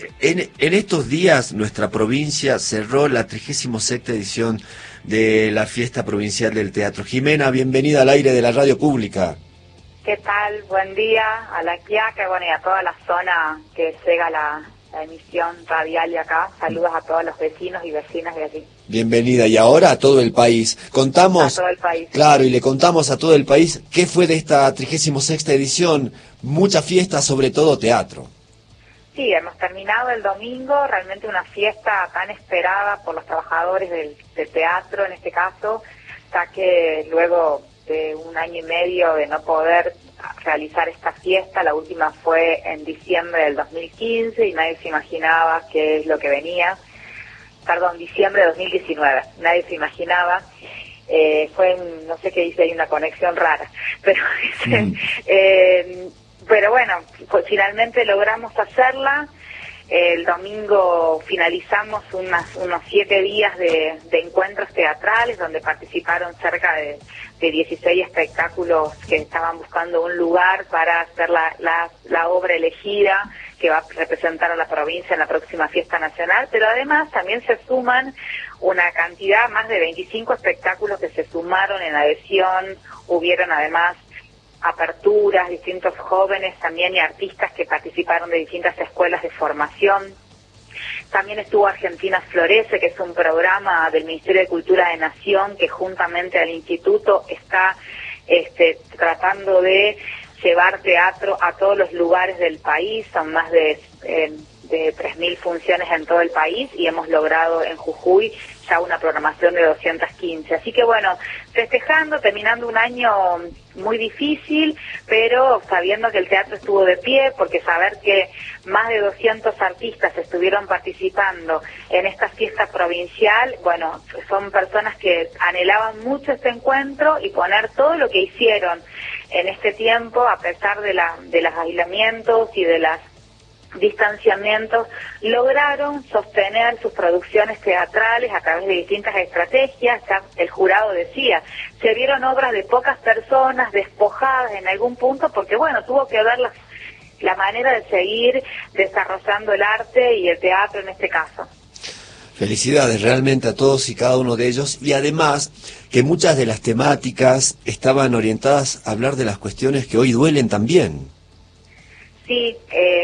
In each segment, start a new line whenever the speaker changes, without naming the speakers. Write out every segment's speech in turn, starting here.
En estos días nuestra provincia cerró la 36ª edición de la Fiesta Provincial del Teatro. Jimena, bienvenida al aire de la radio pública.
¿Qué tal? Buen día a La Quiaca, bueno, y a toda la zona que llega la emisión radial de acá. Saludos a todos los vecinos y vecinas de allí.
Bienvenida, y ahora a todo el país. Contamos,
a todo el país.
Claro, y le contamos a todo el país qué fue de esta 36ª edición. Mucha fiesta, sobre todo teatro.
Sí, hemos terminado el domingo, realmente una fiesta tan esperada por los trabajadores del teatro en este caso, ya que luego de un año y medio de no poder realizar esta fiesta, la última fue en diciembre del 2015 y nadie se imaginaba qué es lo que venía, diciembre de 2019, nadie se imaginaba, fue, no sé qué dice, hay una conexión rara, pero pero bueno, pues finalmente logramos hacerla. El domingo finalizamos unos 7 días de encuentros teatrales donde participaron cerca de 16 espectáculos que estaban buscando un lugar para hacer la obra elegida que va a representar a la provincia en la próxima fiesta nacional, pero además también se suman una cantidad, más de 25 espectáculos que se sumaron en adhesión. Hubieron además aperturas, distintos jóvenes también y artistas que participaron de distintas escuelas de formación. También estuvo Argentina Florece, que es un programa del Ministerio de Cultura de Nación que juntamente al Instituto está tratando de llevar teatro a todos los lugares del país. Son más de 3.000 funciones en todo el país y hemos logrado en Jujuy ya una programación de 215. Así que bueno, festejando, terminando un año muy difícil, pero sabiendo que el teatro estuvo de pie, porque saber que más de 200 artistas estuvieron participando en esta fiesta provincial, bueno, son personas que anhelaban mucho este encuentro y poner todo lo que hicieron en este tiempo, a pesar de los aislamientos y de las distanciamientos, lograron sostener sus producciones teatrales a través de distintas estrategias. Ya el jurado decía, se vieron obras de pocas personas, despojadas en algún punto, porque bueno, tuvo que ver la manera de seguir desarrollando el arte y el teatro en este caso.
Felicidades realmente a todos y cada uno de ellos, y además que muchas de las temáticas estaban orientadas a hablar de las cuestiones que hoy duelen también.
Sí,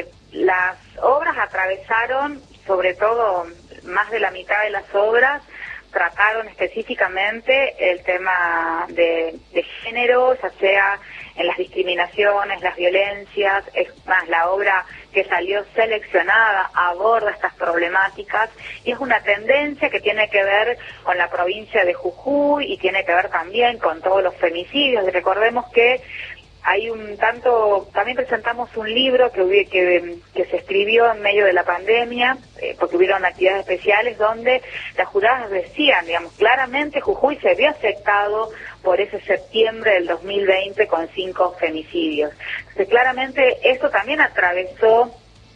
las obras atravesaron, sobre todo más de la mitad de las obras, trataron específicamente el tema de género, ya sea en las discriminaciones, las violencias. Es más, la obra que salió seleccionada aborda estas problemáticas y es una tendencia que tiene que ver con la provincia de Jujuy y tiene que ver también con todos los femicidios. Y recordemos que hay también presentamos un libro que se escribió en medio de la pandemia, porque hubieron actividades especiales donde las juradas decían, digamos, claramente Jujuy se vio afectado por ese septiembre del 2020 con 5 femicidios. Entonces, claramente esto también atravesó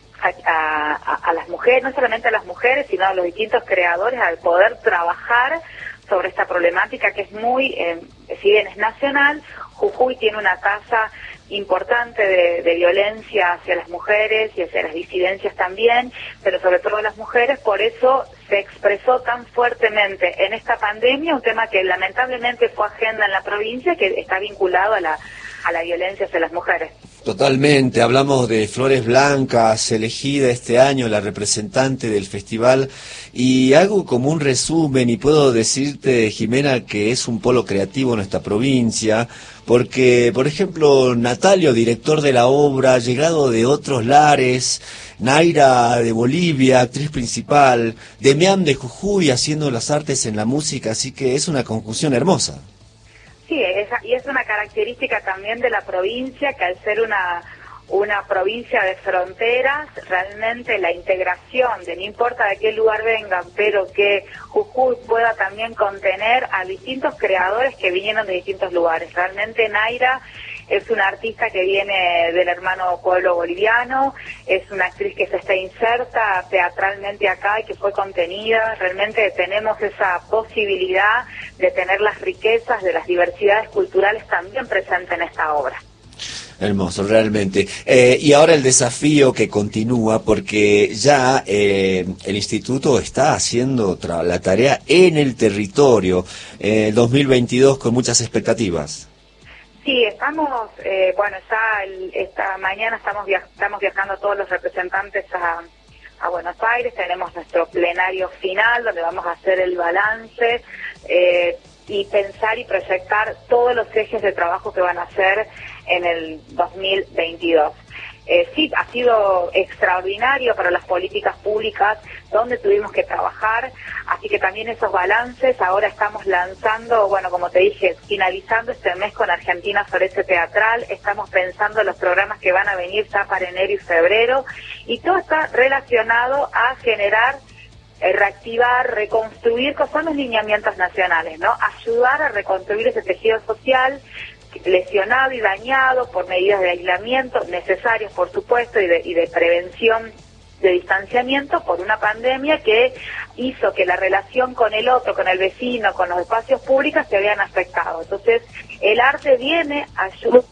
a las mujeres, no solamente a las mujeres, sino a los distintos creadores, al poder trabajar sobre esta problemática que es muy, si bien es nacional, Jujuy tiene una tasa importante de violencia hacia las mujeres y hacia las disidencias también, pero sobre todo las mujeres. Por eso se expresó tan fuertemente en esta pandemia un tema que lamentablemente fue agenda en la provincia, que está vinculado a la violencia hacia las mujeres.
Totalmente, hablamos de Flores Blancas, elegida este año la representante del festival, y hago como un resumen y puedo decirte, Jimena, que es un polo creativo en nuestra provincia, porque, por ejemplo, Natalio, director de la obra, llegado de otros lares, Naira de Bolivia, actriz principal, Demián de Jujuy haciendo las artes en la música, así que es una conjunción hermosa.
Sí, y es una característica también de la provincia, que al ser una provincia de fronteras, realmente la integración de no importa de qué lugar vengan, pero que Jujuy pueda también contener a distintos creadores que vinieron de distintos lugares. Realmente Naira es una artista que viene del hermano pueblo boliviano, es una actriz que se está inserta teatralmente acá y que fue contenida. Realmente tenemos esa posibilidad de tener las riquezas de las diversidades culturales también presentes en esta obra.
Hermoso, realmente. Y ahora el desafío que continúa, porque ya el instituto está haciendo la tarea en el territorio, 2022 con muchas expectativas.
Sí, estamos, bueno, ya esta mañana estamos viajando todos los representantes a Buenos Aires, tenemos nuestro plenario final donde vamos a hacer el balance y pensar y proyectar todos los ejes de trabajo que van a hacer en el 2022. Sí, ha sido extraordinario para las políticas públicas donde tuvimos que trabajar, así que también esos balances ahora estamos lanzando, bueno, como te dije, finalizando este mes con Argentina Florece Teatral, estamos pensando en los programas que van a venir ya para enero y febrero, y todo está relacionado a generar, reactivar, reconstruir, que son los lineamientos nacionales, ¿no? Ayudar a reconstruir ese tejido social lesionado y dañado por medidas de aislamiento necesarias, por supuesto, y de prevención, de distanciamiento por una pandemia que hizo que la relación con el otro, con el vecino, con los espacios públicos se vean afectados. Entonces, el arte viene a ayudar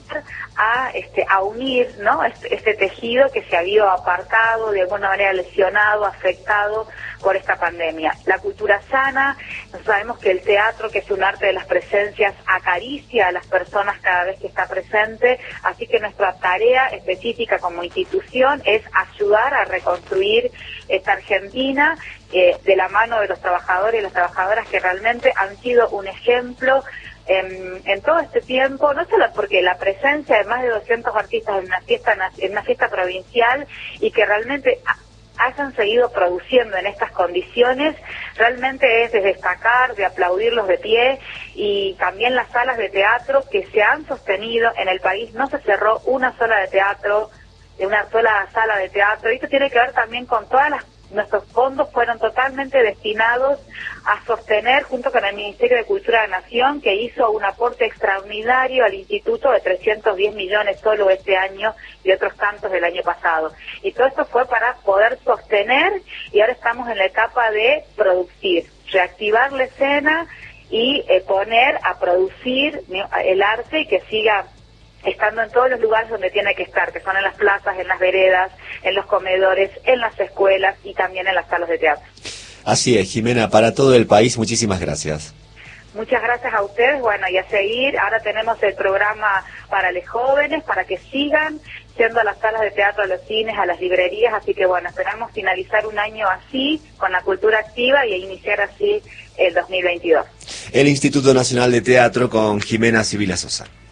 a unir, ¿no?, este tejido que se había apartado, de alguna manera lesionado, afectado por esta pandemia. La cultura sana, sabemos que el teatro, que es un arte de las presencias, acaricia a las personas cada vez que está presente, así que nuestra tarea específica como institución es ayudar a reconstruir esta Argentina de la mano de los trabajadores y las trabajadoras que realmente han sido un ejemplo en todo este tiempo, no solo porque la presencia de más de 200 artistas en una fiesta provincial y que realmente hayan seguido produciendo en estas condiciones, realmente es de destacar, de aplaudirlos de pie, y también las salas de teatro que se han sostenido en el país. No se cerró una sola sala de teatro, y esto tiene que ver también con nuestros fondos fueron totalmente destinados a sostener, junto con el Ministerio de Cultura de la Nación, que hizo un aporte extraordinario al Instituto de 310 millones solo este año y otros tantos del año pasado. Y todo esto fue para poder sostener, y ahora estamos en la etapa de producir, reactivar la escena y poner a producir el arte y que siga estando en todos los lugares donde tiene que estar, que son en las plazas, en las veredas, en los comedores, en las escuelas y también en las salas de teatro.
Así es, Jimena, para todo el país, muchísimas gracias.
Muchas gracias a ustedes, bueno, y a seguir, ahora tenemos el programa para los jóvenes, para que sigan yendo a las salas de teatro, a los cines, a las librerías, así que bueno, esperamos finalizar un año así, con la cultura activa, y iniciar así el 2022.
El Instituto Nacional de Teatro con Jimena Sibila Sosa.